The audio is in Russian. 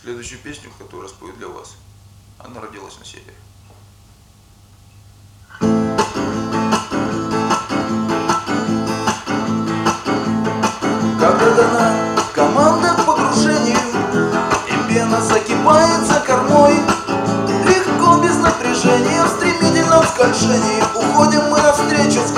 Следующую песню, которую спою для вас, она родилась на севере. Когда дана команда к погружению, и пена закипает за кормой, легко, без напряжения, в стремительном скольжении уходим мы навстречу с